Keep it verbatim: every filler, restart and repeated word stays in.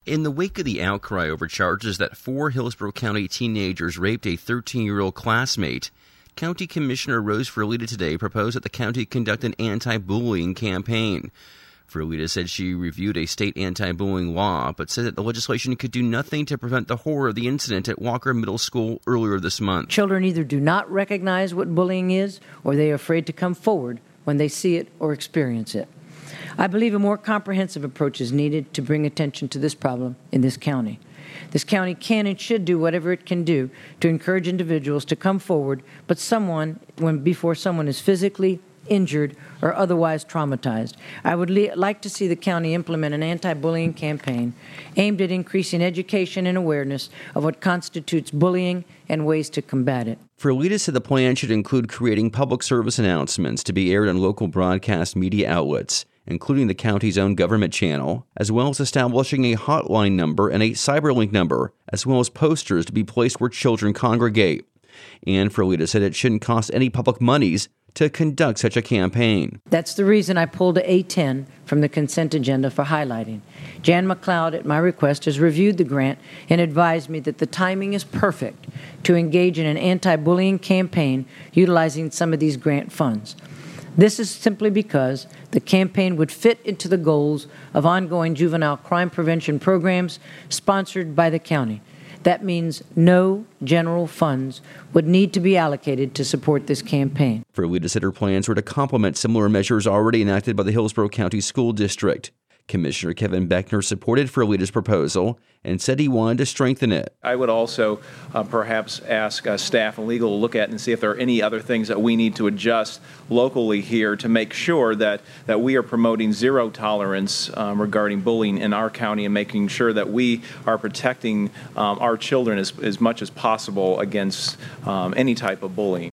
In the wake of the outcry over charges that four Hillsborough County teenagers raped a thirteen-year-old classmate, County Commissioner Rose Ferlita today proposed that the county conduct an anti-bullying campaign. Ferlita said she reviewed a state anti-bullying law, but said that the legislation could do nothing to prevent the horror of the incident at Walker Middle School earlier this month. Children either do not recognize what bullying is, or they are afraid to come forward when they see it or experience it. I believe a more comprehensive approach is needed to bring attention to this problem in this county. This county can and should do whatever it can do to encourage individuals to come forward, but someone, when before someone is physically injured or otherwise traumatized. I would le- like to see the county implement an anti-bullying campaign aimed at increasing education and awareness of what constitutes bullying and ways to combat it. Ferlita said the plan should include creating public service announcements to be aired on local broadcast media outlets, including the county's own government channel, as well as establishing a hotline number and a cyberlink number, as well as posters to be placed where children congregate. And Ferlita said it shouldn't cost any public monies to conduct such a campaign. That's the reason I pulled A ten from the consent agenda for highlighting. Jan McLeod, at my request, has reviewed the grant and advised me that the timing is perfect to engage in an anti-bullying campaign utilizing some of these grant funds. This is simply because the campaign would fit into the goals of ongoing juvenile crime prevention programs sponsored by the county. That means no general funds would need to be allocated to support this campaign. Ferlita said her plans were to complement similar measures already enacted by the Hillsborough County School District. Commissioner Kevin Beckner supported Ferlita's proposal and said he wanted to strengthen it. I would also uh, perhaps ask uh, staff and legal to look at and see if there are any other things that we need to adjust locally here to make sure that, that we are promoting zero tolerance um, regarding bullying in our county and making sure that we are protecting um, our children as, as much as possible against um, any type of bullying.